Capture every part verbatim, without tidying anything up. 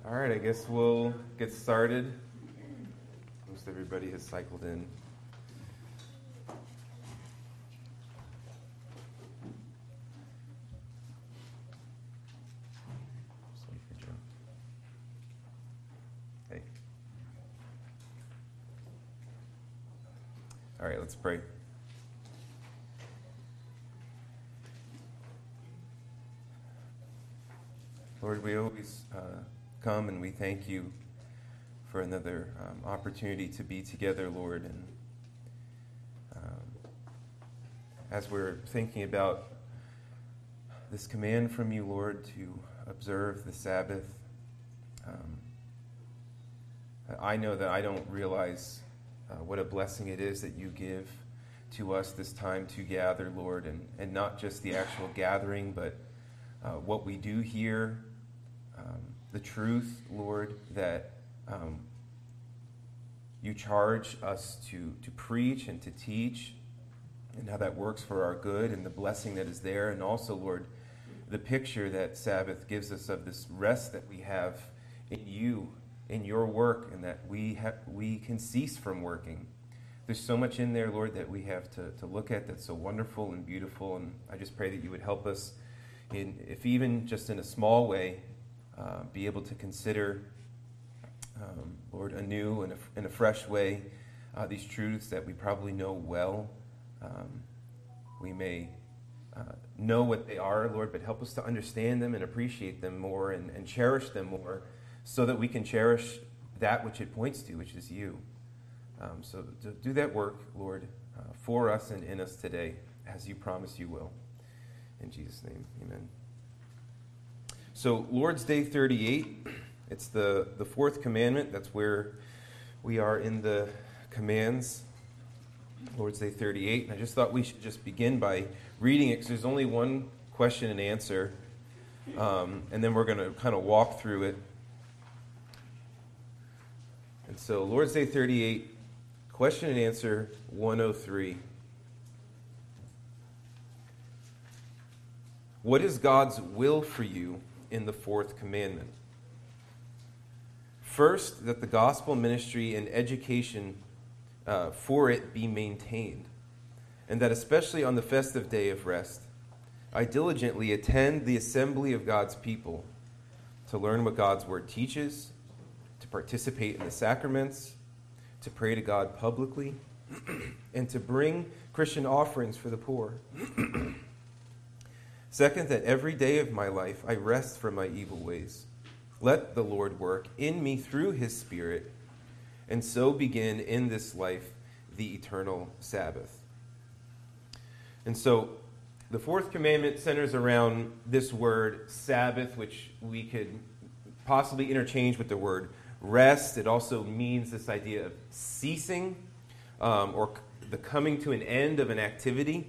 All right, I guess we'll get started. Most everybody has cycled in. Hey. All right, let's pray. Lord, we always uh, come and we thank you for another um, opportunity to be together, Lord. And um, as we're thinking about this command from you, Lord, to observe the Sabbath, um, I know that I don't realize uh, what a blessing it is that you give to us this time to gather, Lord, and, and not just the actual gathering, but uh, what we do here. Um, the truth, Lord, that um, you charge us to, to preach and to teach, and how that works for our good and the blessing that is there. And also, Lord, the picture that Sabbath gives us of this rest that we have in you, in your work, and that we have, we can cease from working. There's so much in there, Lord, that we have to, to look at that's so wonderful and beautiful. And I just pray that you would help us, in, if even just in a small way, Uh, be able to consider, um, Lord, anew and in a fresh way uh, these truths that we probably know well. Um, we may uh, know what they are, Lord, but help us to understand them and appreciate them more and, and cherish them more so that we can cherish that which it points to, which is you. Um, so to do that work, Lord, uh, for us and in us today, as you promised you will. In Jesus' name, amen. So Lord's Day thirty-eight, it's the, the fourth commandment. That's where we are in the commands. Lord's Day thirty-eight. And I just thought we should just begin by reading it because there's only one question and answer. Um, and then we're going to kind of walk through it. And so Lord's Day thirty-eight, question and answer one oh three. What is God's will for you in the fourth commandment? First, that the gospel ministry and education uh, for it be maintained, and that especially on the festive day of rest, I diligently attend the assembly of God's people to learn what God's word teaches, to participate in the sacraments, to pray to God publicly, and to bring Christian offerings for the poor. Second, that every day of my life I rest from my evil ways. Let the Lord work in me through his Spirit, and so begin in this life the eternal Sabbath. And so the fourth commandment centers around this word Sabbath, which we could possibly interchange with the word rest. It also means this idea of ceasing um, or the coming to an end of an activity.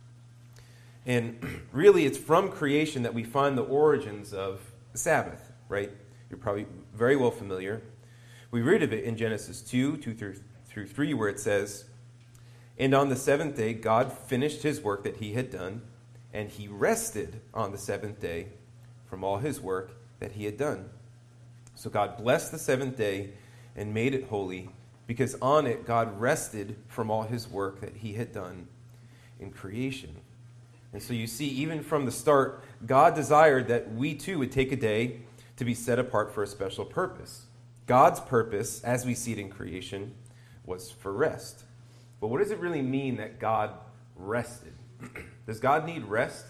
And really, it's from creation that we find the origins of the Sabbath, right? You're probably very well familiar. We read of it in Genesis two, two through three, where it says, "And on the seventh day, God finished his work that he had done, and he rested on the seventh day from all his work that he had done. So God blessed the seventh day and made it holy, because on it God rested from all his work that he had done in creation." And so you see, even from the start, God desired that we too would take a day to be set apart for a special purpose. God's purpose, as we see it in creation, was for rest. But what does it really mean that God rested? Does God need rest?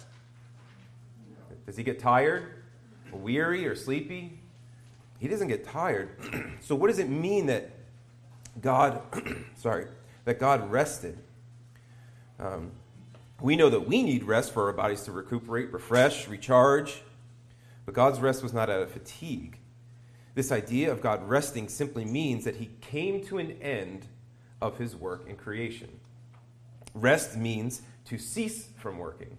Does he get tired, or weary, or sleepy? He doesn't get tired. So what does it mean that God, sorry, that God rested? Um, We know that we need rest for our bodies to recuperate, refresh, recharge. But God's rest was not out of fatigue. This idea of God resting simply means that he came to an end of his work in creation. Rest means to cease from working.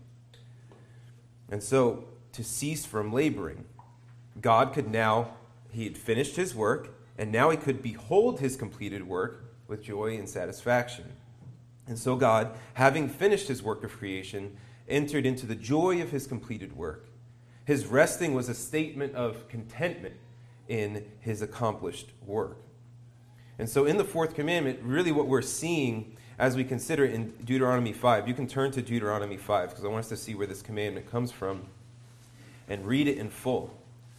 And so, to cease from laboring. God could now, he had finished his work, and now he could behold his completed work with joy and satisfaction. And so God, having finished his work of creation, entered into the joy of his completed work. His resting was a statement of contentment in his accomplished work. And so in the fourth commandment, really what we're seeing as we consider it in Deuteronomy five, you can turn to Deuteronomy five because I want us to see where this commandment comes from and read it in full.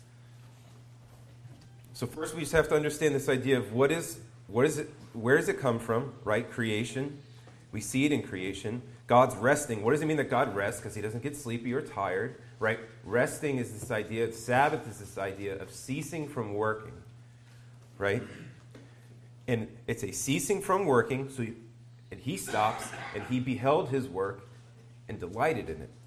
So first we just have to understand this idea of what is, what is it, where does it come from, right? Creation. We see it in creation. God's resting. What does it mean that God rests? Because he doesn't get sleepy or tired, right? Resting is this idea, Sabbath is this idea of ceasing from working, right? And it's a ceasing from working, so you, and he stops, and he beheld his work and delighted in it.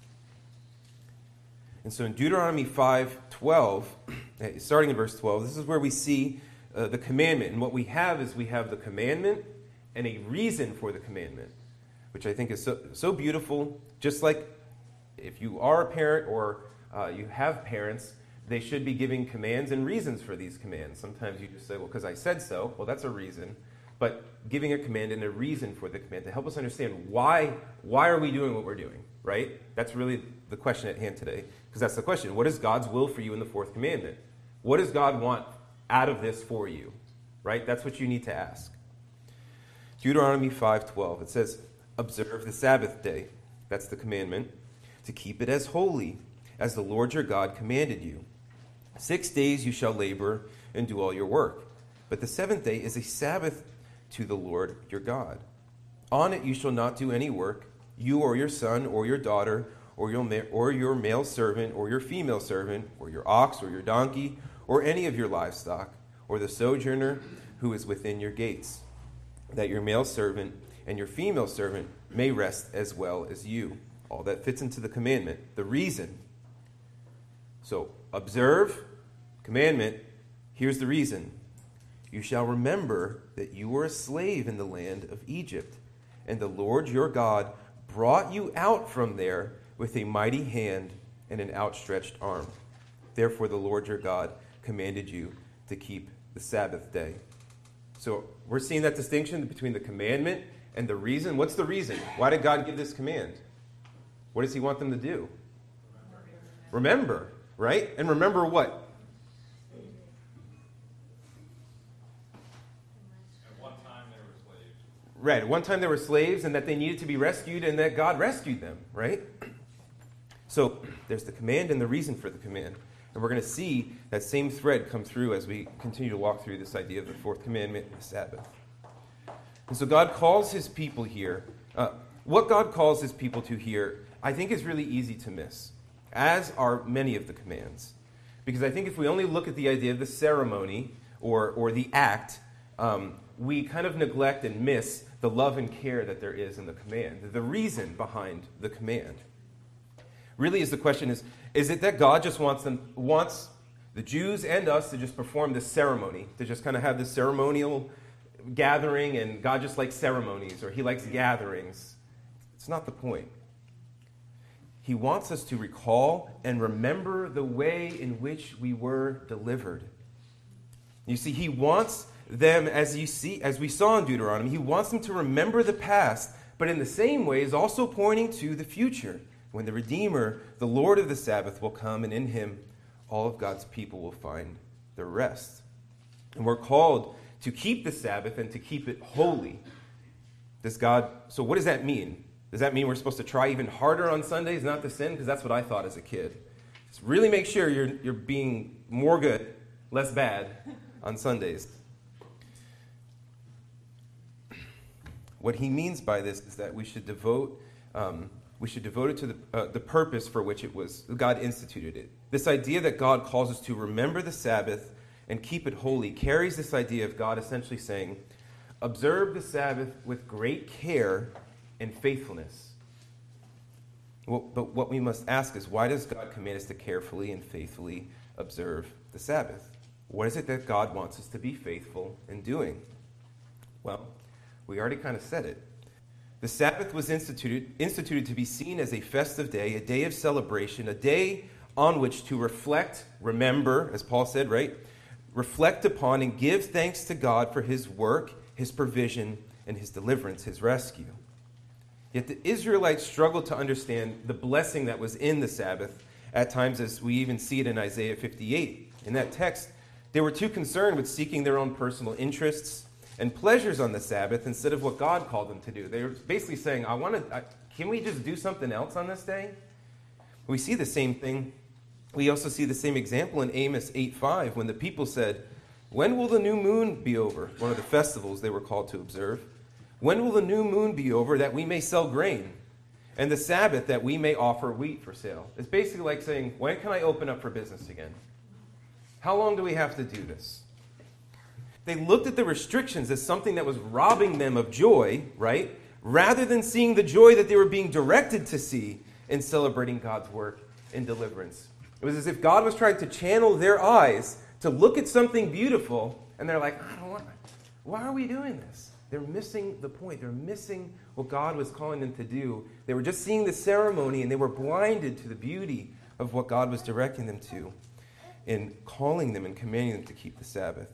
And so in Deuteronomy five twelve, starting in verse twelve, this is where we see uh, the commandment. And what we have is we have the commandment and a reason for the commandment, which I think is so, so beautiful. Just like if you are a parent or uh, you have parents, they should be giving commands and reasons for these commands. Sometimes you just say, well, because I said so. Well, that's a reason. But giving a command and a reason for the command to help us understand why, why are we doing what we're doing, right? That's really the question at hand today. Because that's the question. What is God's will for you in the fourth commandment? What does God want out of this for you, right? That's what you need to ask. Deuteronomy five twelve, it says, observe the Sabbath day, that's the commandment, to keep it as holy, as the Lord your God commanded you. Six days you shall labor and do all your work, but the seventh day is a Sabbath to the Lord your God. On it you shall not do any work, you or your son or your daughter, or your, ma- or your male servant or your female servant, or your ox or your donkey, or any of your livestock, or the sojourner who is within your gates, that your male servant and your female servant may rest as well as you. All that fits into the commandment. The reason. So, observe, commandment, here's the reason. You shall remember that you were a slave in the land of Egypt, and the Lord your God brought you out from there with a mighty hand and an outstretched arm. Therefore the Lord your God commanded you to keep the Sabbath day. So we're seeing that distinction between the commandment and the reason. What's the reason? Why did God give this command? What does he want them to do? Remember, remember right? And remember what? At one time they were slaves. Right, at one time they were slaves and that they needed to be rescued and that God rescued them, right? So there's the command and the reason for the command. And we're going to see that same thread come through as we continue to walk through this idea of the fourth commandment and the Sabbath. And so God calls his people here. Uh, what God calls his people to here, I think is really easy to miss, as are many of the commands. Because I think if we only look at the idea of the ceremony or, or the act, um, we kind of neglect and miss the love and care that there is in the command, the reason behind the command. Really is the question is, is it that God just wants them, wants the Jews and us to just perform this ceremony, to just kind of have this ceremonial gathering, and God just likes ceremonies, or he likes gatherings? It's not the point. He wants us to recall and remember the way in which we were delivered. You see, he wants them, as you see, as we saw in Deuteronomy, he wants them to remember the past, but in the same way is also pointing to the future, when the Redeemer, the Lord of the Sabbath, will come, and in him all of God's people will find their rest. And we're called to keep the Sabbath and to keep it holy. Does God? So what does that mean? Does that mean we're supposed to try even harder on Sundays not to sin? Because that's what I thought as a kid. Just really make sure you're you're being more good, less bad on Sundays. What he means by this is that we should devote um, we should devote it to the, uh, the purpose for which it was God instituted it. This idea that God calls us to remember the Sabbath and keep it holy carries this idea of God essentially saying, observe the Sabbath with great care and faithfulness. Well, but what we must ask is, why does God command us to carefully and faithfully observe the Sabbath? What is it that God wants us to be faithful in doing? Well, we already kind of said it. The Sabbath was instituted, instituted to be seen as a festive day, a day of celebration, a day on which to reflect, remember, as Paul said, right? Reflect upon and give thanks to God for his work, his provision, and his deliverance, his rescue. Yet the Israelites struggled to understand the blessing that was in the Sabbath at times, as we even see it in Isaiah fifty-eight. In that text, They were too concerned with seeking their own personal interests and pleasures on the Sabbath instead of what God called them to do. They were basically saying, I want to, I, can we just do something else on this day? We see the same thing. We also see the same example in Amos eight five when the people said, when will the new moon be over? One of the festivals they were called to observe. When will the new moon be over that we may sell grain? And the Sabbath that we may offer wheat for sale. It's basically like saying, when can I open up for business again? How long do we have to do this? They looked at the restrictions as something that was robbing them of joy, right? Rather than seeing the joy that they were being directed to see in celebrating God's work in deliverance. It was as if God was trying to channel their eyes to look at something beautiful, and they're like, I don't want, why are we doing this? They're missing the point. They're missing what God was calling them to do. They were just seeing the ceremony, and they were blinded to the beauty of what God was directing them to in calling them and commanding them to keep the Sabbath.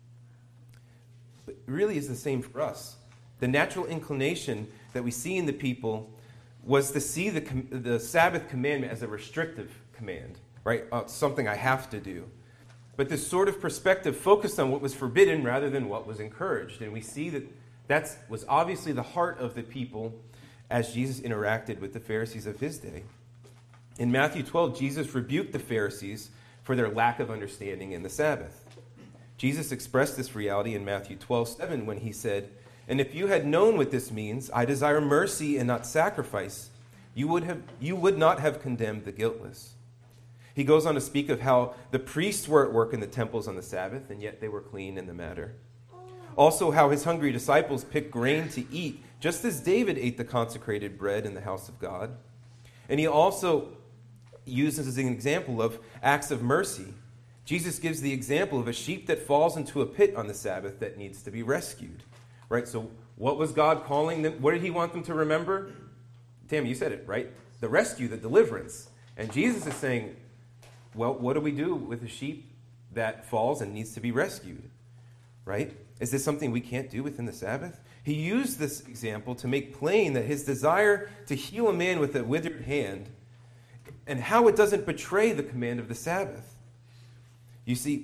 But it really is the same for us. The natural inclination that we see in the people was to see the, the Sabbath commandment as a restrictive command, right? Uh, something I have to do. But this sort of perspective focused on what was forbidden rather than what was encouraged. And we see that that was obviously the heart of the people as Jesus interacted with the Pharisees of his day. In Matthew twelve, Jesus rebuked the Pharisees for their lack of understanding in the Sabbath. Jesus expressed this reality in Matthew twelve seven when he said, and if you had known what this means, I desire mercy and not sacrifice, you would have you would not have condemned the guiltless. He goes on to speak of how the priests were at work in the temples on the Sabbath, and yet they were clean in the matter. Also, how his hungry disciples picked grain to eat, just as David ate the consecrated bread in the house of God. And he also uses as an example of acts of mercy. Jesus gives the example of a sheep that falls into a pit on the Sabbath that needs to be rescued. Right? So what was God calling them? What did he want them to remember? Tammy, you said it, right? The rescue, the deliverance. And Jesus is saying, well, what do we do with a sheep that falls and needs to be rescued? Right? Is this something we can't do within the Sabbath? He used this example to make plain that his desire to heal a man with a withered hand and how it doesn't betray the command of the Sabbath. You see,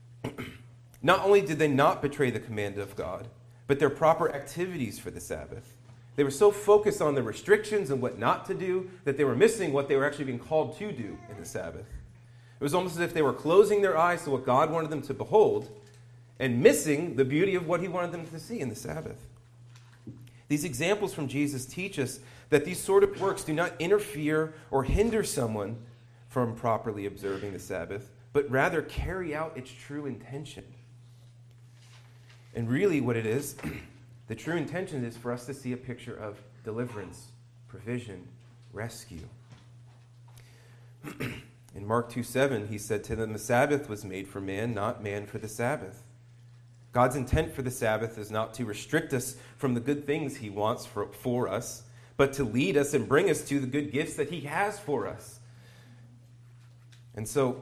not only did they not betray the command of God, but their proper activities for the Sabbath. They were so focused on the restrictions and what not to do that they were missing what they were actually being called to do in the Sabbath. It was almost as if they were closing their eyes to what God wanted them to behold and missing the beauty of what he wanted them to see in the Sabbath. These examples from Jesus teach us that these sort of works do not interfere or hinder someone from properly observing the Sabbath, but rather carry out its true intention. And really what it is, the true intention is for us to see a picture of deliverance, provision, rescue. In Mark two seven, he said to them, the Sabbath was made for man, not man for the Sabbath. God's intent for the Sabbath is not to restrict us from the good things he wants for, for us, but to lead us and bring us to the good gifts that he has for us. And so,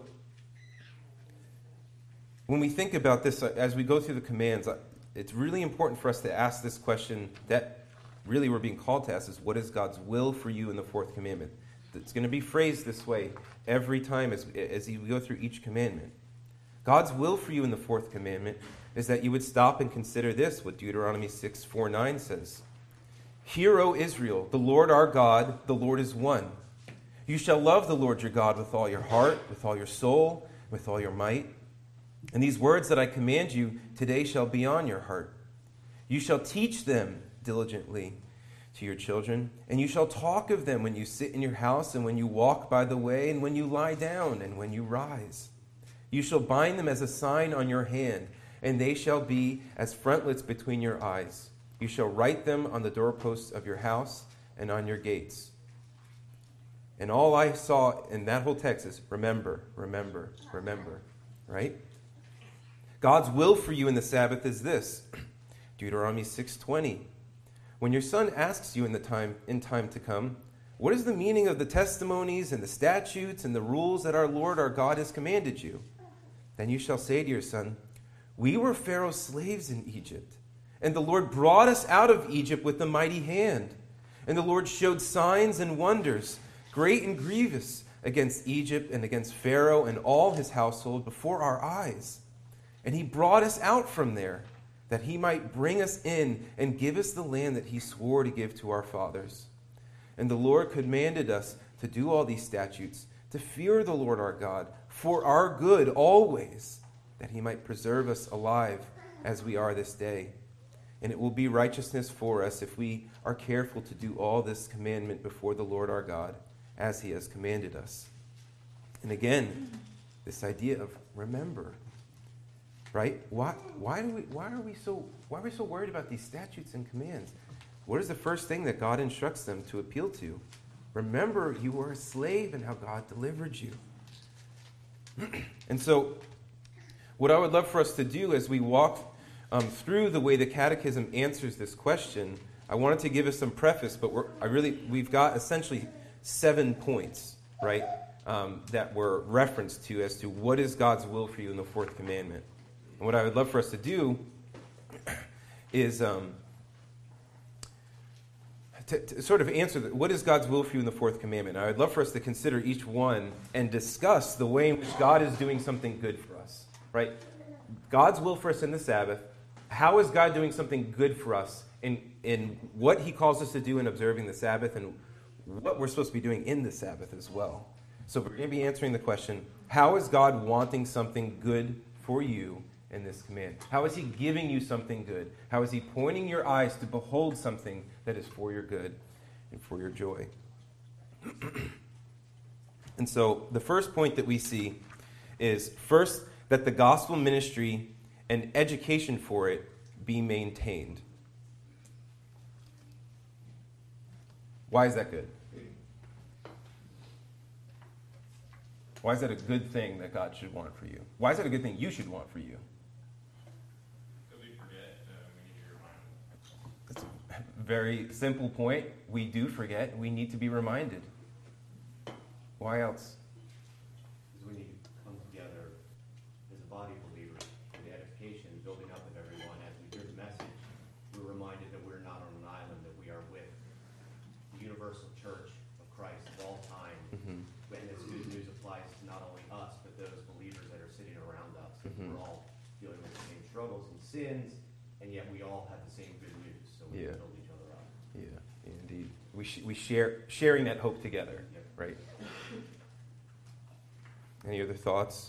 when we think about this, as we go through the commands, it's really important for us to ask this question that really we're being called to ask is, what is God's will for you in the fourth commandment? It's going to be phrased this way every time as, as we go through each commandment. God's will for you in the fourth commandment is that you would stop and consider this, what Deuteronomy six four nine says. Hear, O Israel, the Lord our God, the Lord is one. You shall love the Lord your God with all your heart, with all your soul, with all your might. And these words that I command you today shall be on your heart. You shall teach them diligently to your children, and you shall talk of them when you sit in your house, and when you walk by the way, and when you lie down, and when you rise. You shall bind them as a sign on your hand, and they shall be as frontlets between your eyes. You shall write them on the doorposts of your house and on your gates. And all I saw in that whole text is remember, remember, remember, right? God's will for you in the Sabbath is this. Deuteronomy six twenty. When your son asks you in the time in time to come, what is the meaning of the testimonies and the statutes and the rules that our Lord our God has commanded you? Then you shall say to your son, we were Pharaoh's slaves in Egypt, and the Lord brought us out of Egypt with a mighty hand. And the Lord showed signs and wonders, great and grievous, against Egypt and against Pharaoh and all his household before our eyes. And he brought us out from there, that he might bring us in and give us the land that he swore to give to our fathers. And the Lord commanded us to do all these statutes, to fear the Lord our God, for our good always, that he might preserve us alive as we are this day. And it will be righteousness for us if we are careful to do all this commandment before the Lord our God, as he has commanded us. And again, this idea of remember, right? Why, why, do we, why, are we so, why are we so worried about these statutes and commands? What is the first thing that God instructs them to appeal to? Remember, you were a slave and how God delivered you. And so, what I would love for us to do as we walk um, through the way the Catechism answers this question, I wanted to give us some preface, but we're, I really we've got essentially seven points, right, um, that were referenced to as to what is God's will for you in the fourth commandment. And what I would love for us to do is um, to, to sort of answer the, what is God's will for you in the fourth commandment. I would love for us to consider each one and discuss the way in which God is doing something good for us, right? God's will for us in the Sabbath. How is God doing something good for us in, in what he calls us to do in observing the Sabbath and what we're supposed to be doing in the Sabbath as well? So we're going to be answering the question, how is God wanting something good for you in this command? How is he giving you something good? How is he pointing your eyes to behold something that is for your good and for your joy? And so the first point that we see is, first, that the gospel ministry and education for it be maintained. Why is that good? Why is that a good thing that God should want for you? Why is that a good thing you should want for you? Because we forget, uh, we need to be reminded. That's a very simple point. We do forget. We need to be reminded. Why else? Because we need to come together as a body of believers for the edification, building up of everyone. As we hear the message, we're reminded that we're not on an island, that we are with the universal church of Christ of all time. Mm-hmm. And this good news applies to not only us, but those believers that are sitting around us. Mm-hmm. We're all dealing with the same struggles and sins, and yet we all have the same good news, so we Yeah. can build each other up. Yeah, yeah, indeed. We sh- we share sharing that hope together, Yep. right? Any other thoughts?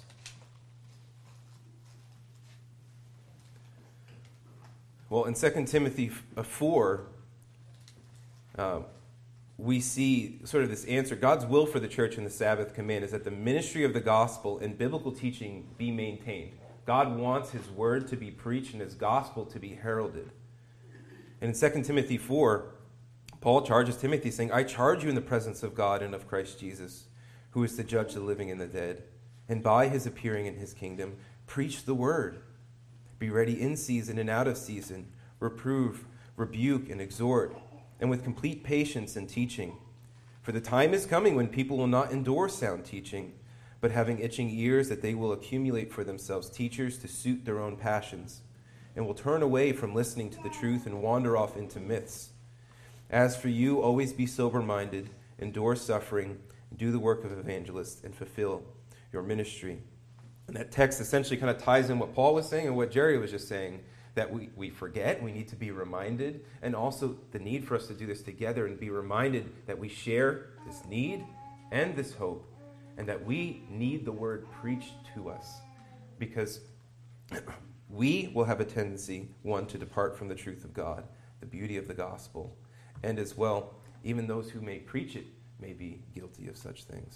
Well, in Second Timothy four, uh, we see sort of this answer. God's will for the church in the Sabbath command is that the ministry of the gospel and biblical teaching be maintained. God wants his word to be preached and his gospel to be heralded. And in Second Timothy four, Paul charges Timothy, saying, I charge you in the presence of God and of Christ Jesus, who is to judge the living and the dead, and by his appearing in his kingdom, preach the word. Be ready in season and out of season, reprove, rebuke, and exhort, and with complete patience and teaching. For the time is coming when people will not endure sound teaching, but having itching ears that they will accumulate for themselves teachers to suit their own passions, and will turn away from listening to the truth and wander off into myths. As for you, always be sober-minded, endure suffering, do the work of evangelists, and fulfill your ministry. And that text essentially kind of ties in what Paul was saying and what Jerry was just saying, that we, we forget, we need to be reminded, and also the need for us to do this together and be reminded that we share this need and this hope, and that we need the word preached to us, because we will have a tendency, one, to depart from the truth of God, the beauty of the gospel, and as well, even those who may preach it may be guilty of such things.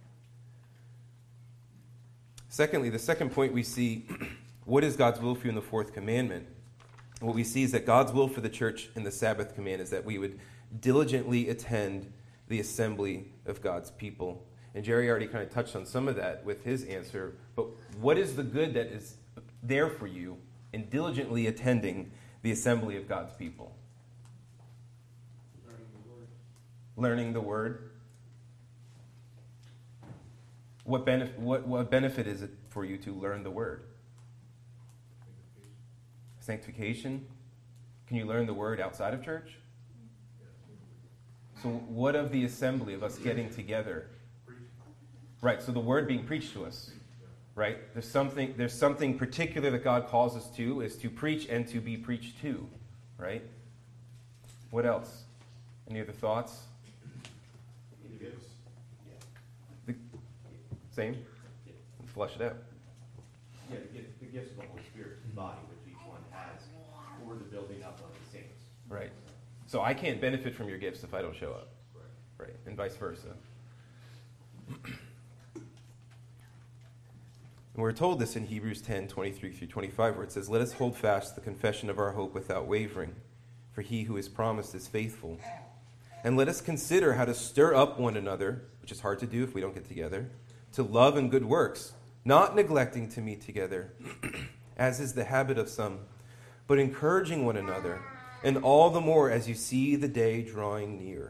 Secondly, the second point we see, what is God's will for you in the fourth commandment? What we see is that God's will for the church in the Sabbath command is that we would diligently attend the assembly of God's people. And Jerry already kind of touched on some of that with his answer, but what is the good that is there for you in diligently attending the assembly of God's people? Learning the word. Learning the word. What benefit, what, what benefit is it for you to learn the word? Sanctification. Can you learn the word outside of church? So what of the assembly of us getting together? Right, so the word being preached to us. right? There's something, there's something particular that God calls us to, is to preach and to be preached to, right? What else? Any other thoughts? The gifts. The, same? Yeah. Flush it out. Yeah, the, gift, the gifts of the Holy Spirit to the body, which each one has for the building up of the saints. Right. So I can't benefit from your gifts if I don't show up. Right. Right. And vice versa. And we're told this in Hebrews ten, twenty-three through twenty-five, where it says, "Let us hold fast the confession of our hope without wavering, for he who is promised is faithful. And let us consider how to stir up one another," which is hard to do if we don't get together, "to love and good works, not neglecting to meet together, as is the habit of some, but encouraging one another, and all the more as you see the day drawing near."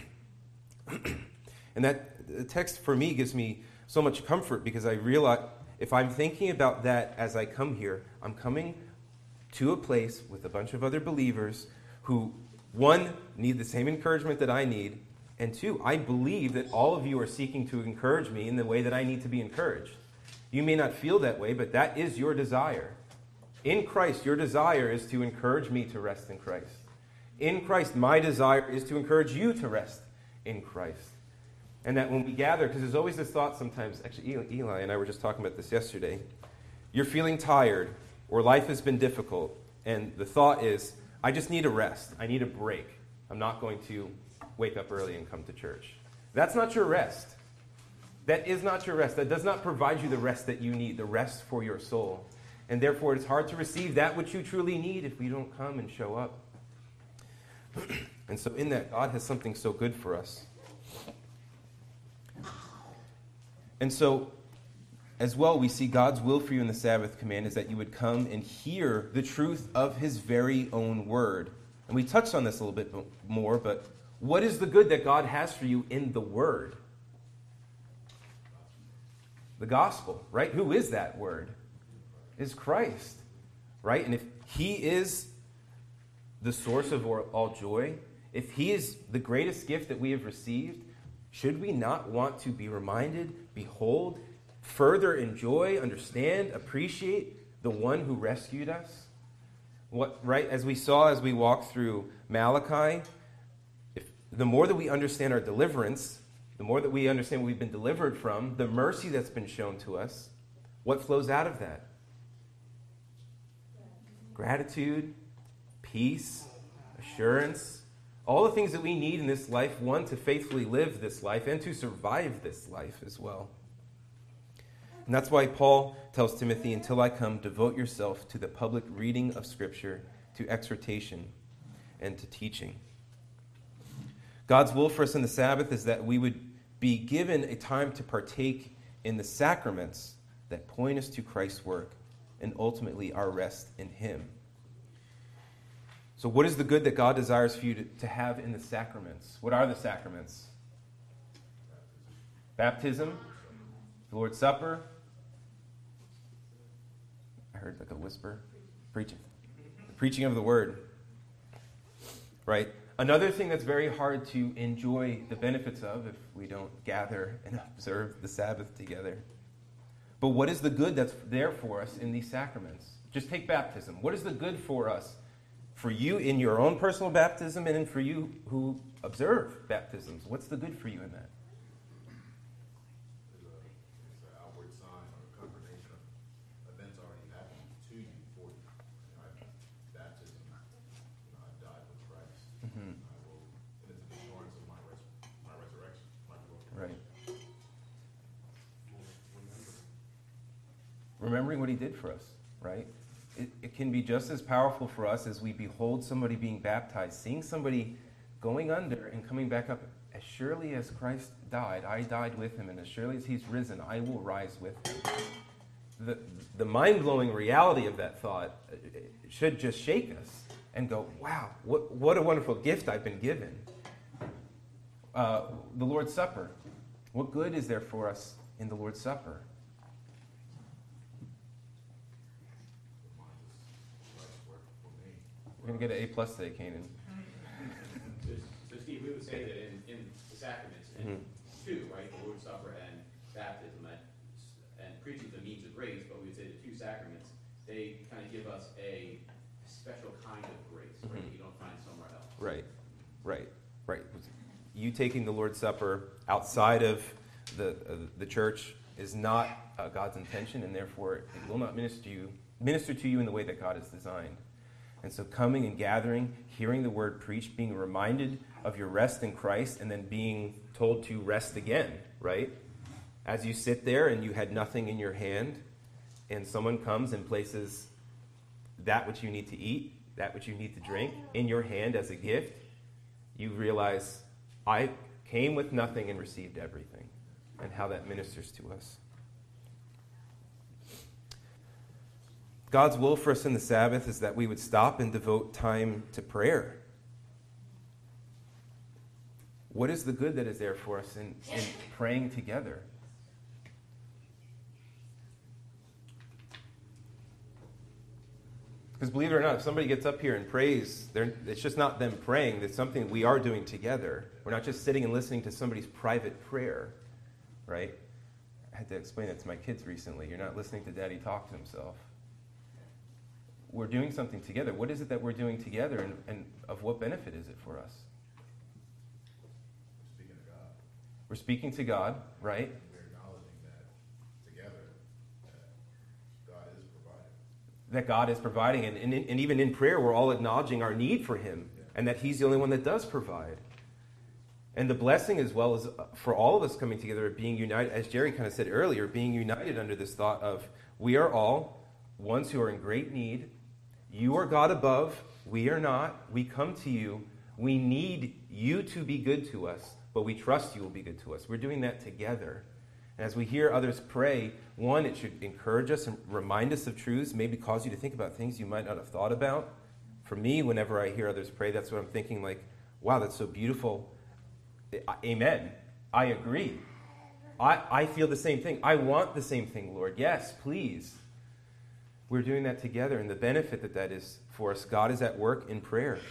And that the text for me gives me so much comfort, because I realize if I'm thinking about that as I come here, I'm coming to a place with a bunch of other believers who, one, need the same encouragement that I need, and two, I believe that all of you are seeking to encourage me in the way that I need to be encouraged. You may not feel that way, but that is your desire. In Christ, your desire is to encourage me to rest in Christ. In Christ, my desire is to encourage you to rest in Christ. And that when we gather, because there's always this thought sometimes, actually Eli and I were just talking about this yesterday, you're feeling tired or life has been difficult, and the thought is, I just need a rest. I need a break. I'm not going to wake up early and come to church. That's not your rest. That is not your rest. That does not provide you the rest that you need, the rest for your soul. And therefore, it's hard to receive that which you truly need if we don't come and show up. And so in that, God has something so good for us. And so, as well, we see God's will for you in the Sabbath command is that you would come and hear the truth of his very own word. And we touched on this a little bit more, but what is the good that God has for you in the word? The gospel, right? Who is that word? Is Christ, right? And if he is the source of all joy, if he is the greatest gift that we have received, should we not want to be reminded, behold, further enjoy, understand, appreciate the one who rescued us? What, right? As we saw as we walked through Malachi, if the more that we understand our deliverance, the more that we understand what we've been delivered from, the mercy that's been shown to us, what flows out of that? Gratitude, peace, assurance, all the things that we need in this life, one, to faithfully live this life and to survive this life as well. And that's why Paul tells Timothy, until I come, devote yourself to the public reading of Scripture, to exhortation, and to teaching. God's will for us in the Sabbath is that we would be given a time to partake in the sacraments that point us to Christ's work and ultimately our rest in him. So what is the good that God desires for you to, to have in the sacraments? What are the sacraments? Baptism, the Lord's Supper. I heard like a whisper. Preaching. The preaching of the word. Right? Another thing that's very hard to enjoy the benefits of if we don't gather and observe the Sabbath together. But what is the good that's there for us in these sacraments? Just take baptism. What is the good for us? For you in your own personal baptism and for you who observe baptisms. What's the good for you in that? It's an outward sign or a confirmation of events already happened to you, for you. You know, I, baptism, you know, I died with Christ. Mm-hmm. I will, and it's an assurance of my, res- my resurrection, my glorification. Right. Remembering what he did for us, right? It, it can be just as powerful for us as we behold somebody being baptized, seeing somebody going under and coming back up. As surely as Christ died, I died with him, and as surely as he's risen, I will rise with him. The, the mind-blowing reality of that thought should just shake us and go, wow, what, what a wonderful gift I've been given. Uh, the Lord's Supper. What good is there for us in the Lord's Supper? We're going to get an A plus today, Canaan. So, so Steve, we would say that in, in the sacraments, in Mm-hmm. two, right, the Lord's Supper and baptism, and, and preaching the means of they kind of give us a special kind of grace, right, Mhm. that you don't find somewhere else. Right, right, right. You taking the Lord's Supper outside of the uh, the church is not uh, God's intention, and therefore it will not minister to you minister to you in the way that God has designed. And so coming and gathering, hearing the word preached, being reminded of your rest in Christ, and then being told to rest again, right? As you sit there and you had nothing in your hand, and someone comes and places that which you need to eat, that which you need to drink, in your hand as a gift, you realize, I came with nothing and received everything, and how that ministers to us. God's will for us in the Sabbath is that we would stop and devote time to prayer. What is the good that is there for us in, in praying together? Because believe it or not, if somebody gets up here and prays, it's just not them praying. It's something we are doing together. We're not just sitting and listening to somebody's private prayer, right? I had to explain that to my kids recently. You're not listening to Daddy talk to himself. We're doing something together. What is it that we're doing together, and, and of what benefit is it for us? Speaking to God. We're speaking to God, right? We're acknowledging that together, that God is providing. That God is providing. And, and, and even in prayer, we're all acknowledging our need for him, Yeah. and that he's the only one that does provide. And the blessing, as well as for all of us coming together, being united, as Jerry kind of said earlier, being united under this thought of we are all ones who are in great need. You are God above. We are not. We come to you. We need you to be good to us, but we trust you will be good to us. We're doing that together. And as we hear others pray, one, it should encourage us and remind us of truths, maybe cause you to think about things you might not have thought about. For me, whenever I hear others pray, that's what I'm thinking, like, wow, that's so beautiful. Amen. I agree. I, I feel the same thing. I want the same thing, Lord. Yes, please. We're doing that together, and the benefit that that is for us, God is at work in prayer.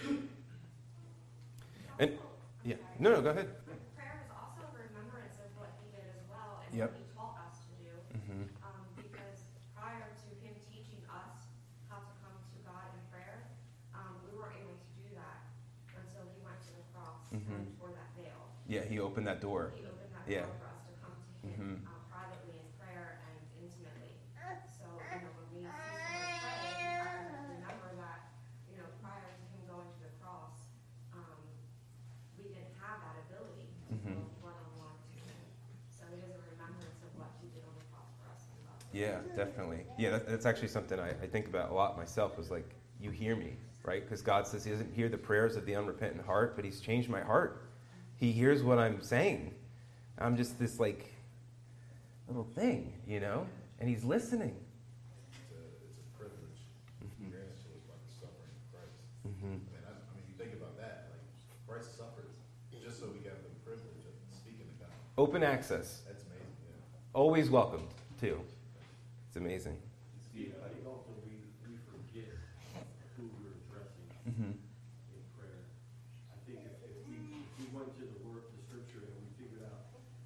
And yeah, no, no, go ahead. Prayer is also a remembrance of what he did as well, and Yep. what he taught us to do. Mm-hmm. Um, because prior to him teaching us how to come to God in prayer, um, we weren't able to do that until he went to the cross Mhm. and tore that veil. Yeah, he opened that door. He opened that Yeah. door for us to come to him Mhm. uh, privately in prayer and intimately. So, you know, when we see someone pray, we have to remember that, you know, prior to him going to the cross, um, we didn't have that ability to Mhm. go one-on-one to him. So it is a remembrance of what he did on the cross for us as well. Yeah, definitely. Yeah, that, that's actually something I, I think about a lot myself, was like, you hear me, right? Because God says he doesn't hear the prayers of the unrepentant heart, but he's changed my heart. He hears what I'm saying. I'm just this, like, little thing, you know? And he's listening. It's a, it's a privilege Mhm. granted to us by the suffering of Christ. Mm-hmm. I mean, I, I mean, you think about that, like, Christ suffered just so we got the privilege of speaking to God. Open access. That's amazing, yeah. Always welcomed, too. It's amazing. Steve, I think often we, we forget who we're addressing Mm-hmm. in prayer. I think if, if we, if we went to the word, the scripture, and we figured out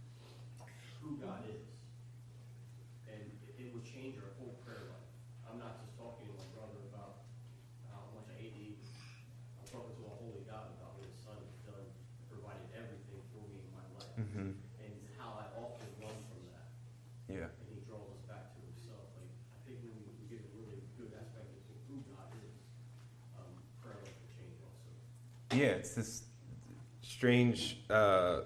who God is, and it, it would change our whole prayer life. I'm not just talking to my brother about how much I hate to eat. I'm talking to a holy God about what his son has done, provided everything for me in my life, Mm-hmm. and how I often run from that. Yeah. And he draws us back to himself. Like, I think when we, we get a really good aspect of who God is, um, prayer life will change also. Yeah, it's this strange, uh,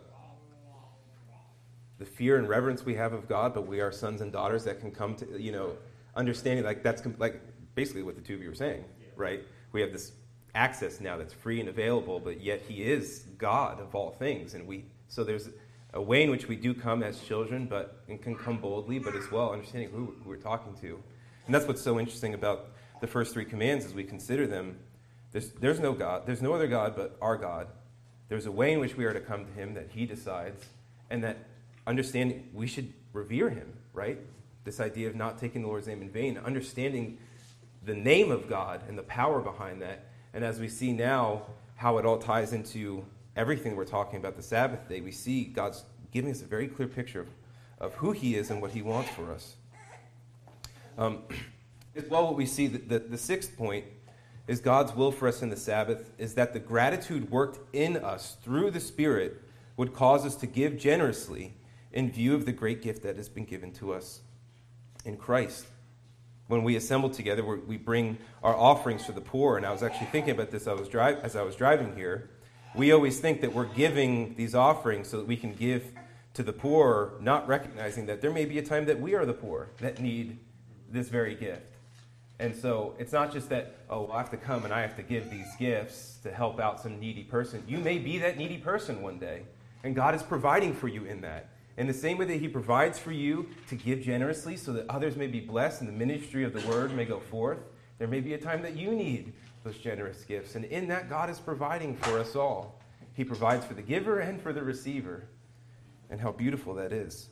the fear and reverence we have of God, but we are sons and daughters that can come to, you know, understanding, like that's com- like basically what the two of you were saying, Yeah. right? We have this access now that's free and available, but yet he is God of all things. And we, so there's a way in which we do come as children, but and can come boldly, but as well understanding who, who we're talking to. And that's what's so interesting about the first three commands as we consider them. There's, there's no God, there's no other God but our God. There's a way in which we are to come to him that he decides, and that understanding we should revere him, right? This idea of not taking the Lord's name in vain, understanding the name of God and the power behind that. And as we see now how it all ties into everything we're talking about the Sabbath day, we see God's giving us a very clear picture of, of who he is and what he wants for us. Um, As well, what we see, the, the, the sixth point is God's will for us in the Sabbath is that the gratitude worked in us through the Spirit would cause us to give generously in view of the great gift that has been given to us in Christ. When we assemble together, we bring our offerings to the poor. And I was actually thinking about this I was dri- as I was driving here. We always think that we're giving these offerings so that we can give to the poor, not recognizing that there may be a time that we are the poor that need this very gift. And so it's not just that, oh, well, I have to come and I have to give these gifts to help out some needy person. You may be that needy person one day, and God is providing for you in that. In the same way that he provides for you to give generously so that others may be blessed and the ministry of the word may go forth, there may be a time that you need those generous gifts. And in that, God is providing for us all. He provides for the giver and for the receiver. And how beautiful that is.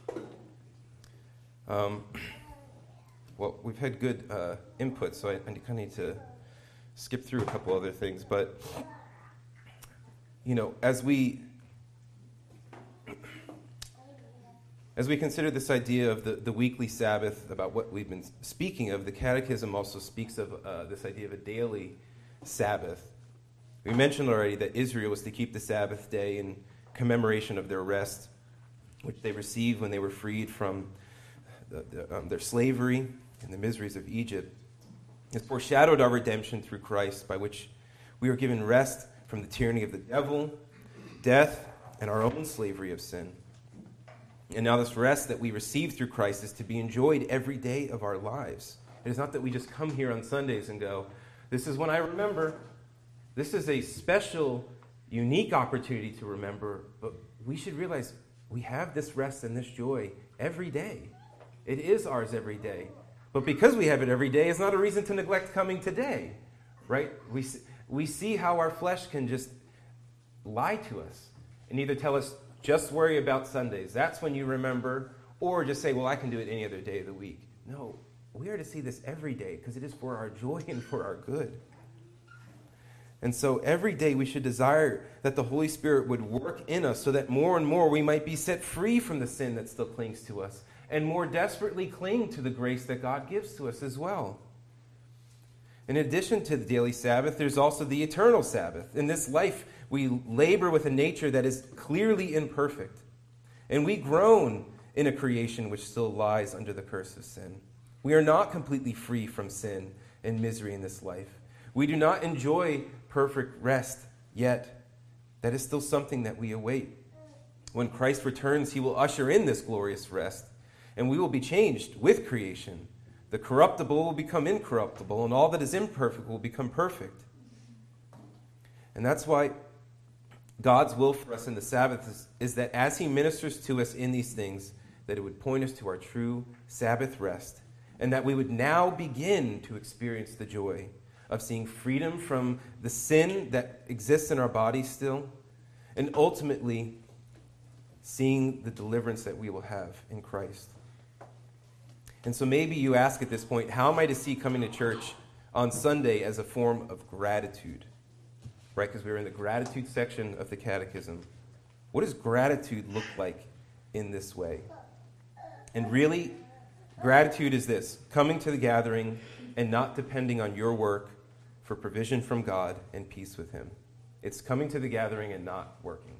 Um, well, we've had good uh, input, so I, I kind of need to skip through a couple other things. But, you know, as we... As we consider this idea of the, the weekly Sabbath, about what we've been speaking of, the Catechism also speaks of uh, this idea of a daily Sabbath. We mentioned already that Israel was to keep the Sabbath day in commemoration of their rest, which they received when they were freed from the, the, um, their slavery and the miseries of Egypt. It's foreshadowed our redemption through Christ, by which we are given rest from the tyranny of the devil, death, and our own slavery of sin. And now this rest that we receive through Christ is to be enjoyed every day of our lives. It is not that we just come here on Sundays and go, this is when I remember. This is a special, unique opportunity to remember, but we should realize we have this rest and this joy every day. It is ours every day. But because we have it every day, it's not a reason to neglect coming today, right? We, we see how our flesh can just lie to us and either tell us, just worry about Sundays. That's when you remember. Or just say, well, I can do it any other day of the week. No, we are to see this every day because it is for our joy and for our good. And so every day we should desire that the Holy Spirit would work in us so that more and more we might be set free from the sin that still clings to us and more desperately cling to the grace that God gives to us as well. In addition to the daily Sabbath, there's also the eternal Sabbath. In this life, we labor with a nature that is clearly imperfect, and we groan in a creation which still lies under the curse of sin. We are not completely free from sin and misery in this life. We do not enjoy perfect rest, yet that is still something that we await. When Christ returns, he will usher in this glorious rest, and we will be changed with creation. The corruptible will become incorruptible, and all that is imperfect will become perfect. And that's why God's will for us in the Sabbath is, is that as he ministers to us in these things, that it would point us to our true Sabbath rest, and that we would now begin to experience the joy of seeing freedom from the sin that exists in our bodies still, and ultimately seeing the deliverance that we will have in Christ. And so maybe you ask at this point, how am I to see coming to church on Sunday as a form of gratitude? Right, because we're in the gratitude section of the Catechism. What does gratitude look like in this way? And really, gratitude is this: coming to the gathering and not depending on your work for provision from God and peace with him. It's coming to the gathering and not working.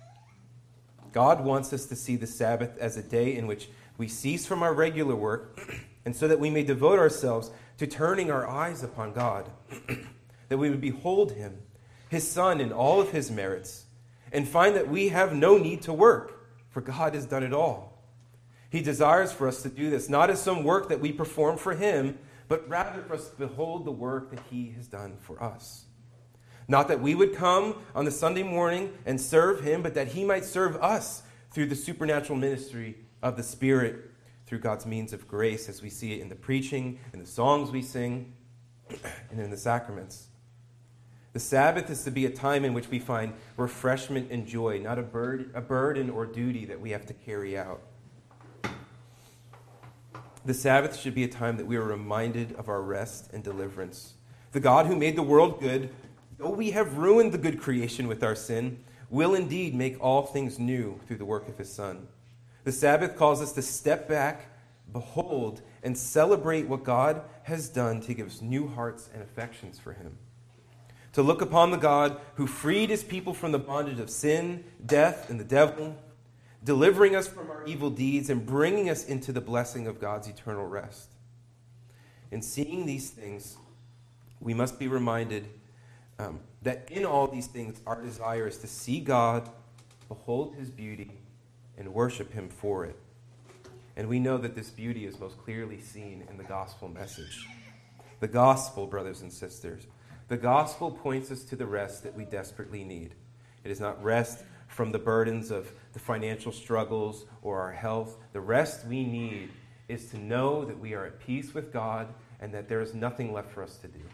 God wants us to see the Sabbath as a day in which we cease from our regular work, and so that we may devote ourselves to turning our eyes upon God, that we would behold him, his Son, in all of his merits, and find that we have no need to work, for God has done it all. He desires for us to do this, not as some work that we perform for him, but rather for us to behold the work that he has done for us. Not that we would come on the Sunday morning and serve him, but that he might serve us through the supernatural ministry of the Spirit, through God's means of grace, as we see it in the preaching, in the songs we sing, and in the sacraments. The Sabbath is to be a time in which we find refreshment and joy, not a, bur- a burden or duty that we have to carry out. The Sabbath should be a time that we are reminded of our rest and deliverance. The God who made the world good, though we have ruined the good creation with our sin, will indeed make all things new through the work of his Son. The Sabbath calls us to step back, behold, and celebrate what God has done to give us new hearts and affections for him. To look upon the God who freed his people from the bondage of sin, death, and the devil, delivering us from our evil deeds and bringing us into the blessing of God's eternal rest. In seeing these things, we must be reminded um, that in all these things, our desire is to see God, behold his beauty, and worship him for it. And we know that this beauty is most clearly seen in the gospel message. The gospel, brothers and sisters, the gospel points us to the rest that we desperately need. It is not rest from the burdens of the financial struggles or our health. The rest we need is to know that we are at peace with God and that there is nothing left for us to do.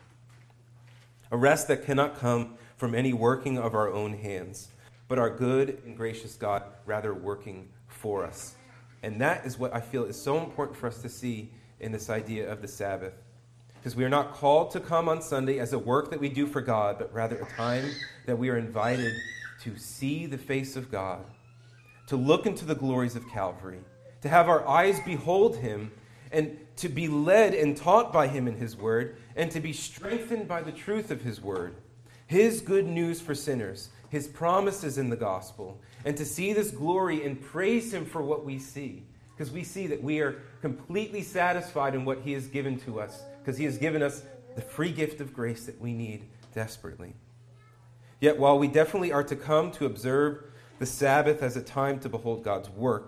A rest that cannot come from any working of our own hands, but our good and gracious God rather working for us. And that is what I feel is so important for us to see in this idea of the Sabbath. Because we are not called to come on Sunday as a work that we do for God, but rather a time that we are invited to see the face of God, to look into the glories of Calvary, to have our eyes behold him, and to be led and taught by him in his word, and to be strengthened by the truth of his word, his good news for sinners, his promises in the gospel, and to see this glory and praise him for what we see. Because we see that we are completely satisfied in what he has given to us, because he has given us the free gift of grace that we need desperately. Yet while we definitely are to come to observe the Sabbath as a time to behold God's work,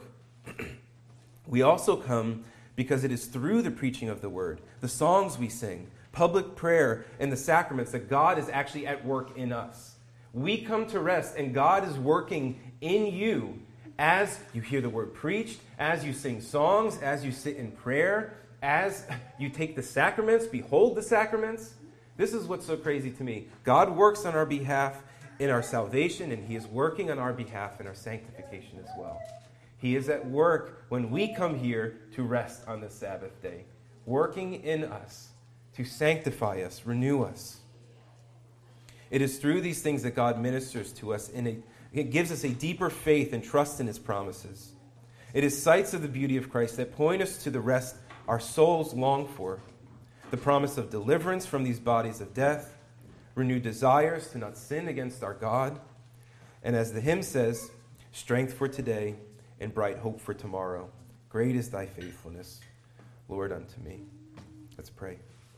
we also come because it is through the preaching of the word, the songs we sing, public prayer, and the sacraments that God is actually at work in us. We come to rest, and God is working in you as you hear the word preached, as you sing songs, as you sit in prayer, as you take the sacraments, behold the sacraments. This is what's so crazy to me. God works on our behalf in our salvation, and he is working on our behalf in our sanctification as well. He is at work when we come here to rest on the Sabbath day, working in us to sanctify us, renew us. It is through these things that God ministers to us, and it, it gives us a deeper faith and trust in his promises. It is sights of the beauty of Christ that point us to the rest our souls long for, the promise of deliverance from these bodies of death, renewed desires to not sin against our God, and as the hymn says, strength for today and bright hope for tomorrow. Great is thy faithfulness, Lord, unto me. Let's pray.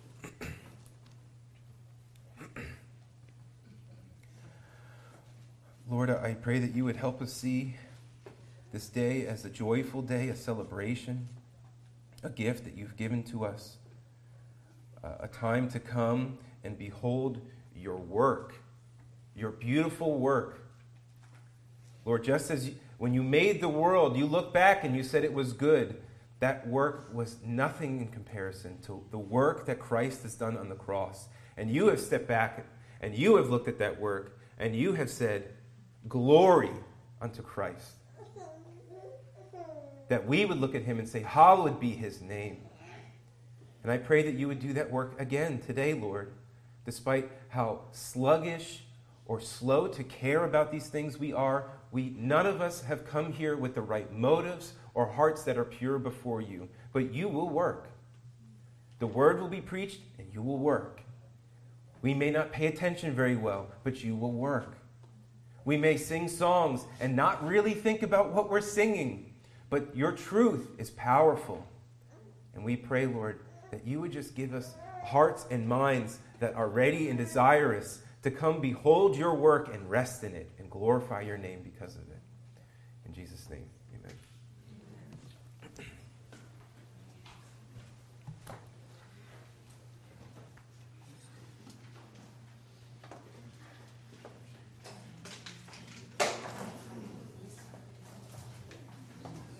Lord, I pray that you would help us see this day as a joyful day, a celebration, a gift that you've given to us, uh, a time to come and behold your work, your beautiful work. Lord, just as you, when you made the world, you look back and you said it was good, that work was nothing in comparison to the work that Christ has done on the cross. And you have stepped back and you have looked at that work and you have said, glory unto Christ. That we would look at him and say, hallowed be his name. And I pray that you would do that work again today, Lord, despite how sluggish or slow to care about these things we are. We, none of us have come here with the right motives or hearts that are pure before you, but you will work. The word will be preached and you will work. We may not pay attention very well, but you will work. We may sing songs and not really think about what we're singing, but your truth is powerful. And we pray, Lord, that you would just give us hearts and minds that are ready and desirous to come behold your work and rest in it and glorify your name because of it. In Jesus' name.